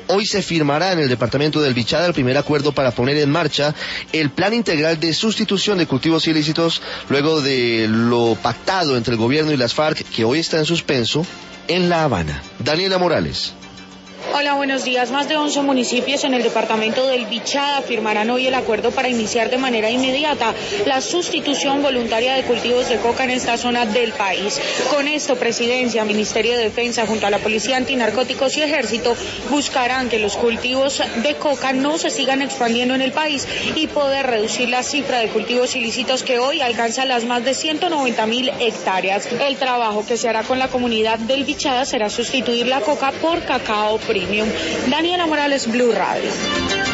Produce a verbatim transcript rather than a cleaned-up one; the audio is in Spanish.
Hoy se firmará en el departamento del Bichada el primer acuerdo para poner en marcha el plan integral de sustitución de cultivos ilícitos luego de lo pactado entre el gobierno y las FARC, que hoy está en suspenso en La Habana. Daniela Morales. Hola, buenos días. Más de once municipios en el departamento del Bichada firmarán hoy el acuerdo para iniciar de manera inmediata la sustitución voluntaria de cultivos de coca en esta zona del país. Con esto, Presidencia, Ministerio de Defensa, junto a la Policía Antinarcóticos y Ejército, buscarán que los cultivos de coca no se sigan expandiendo en el país y poder reducir la cifra de cultivos ilícitos que hoy alcanza las más de ciento noventa mil hectáreas. El trabajo que se hará con la comunidad del Bichada será sustituir la coca por cacao premium. Daniela Morales, Blue Radio.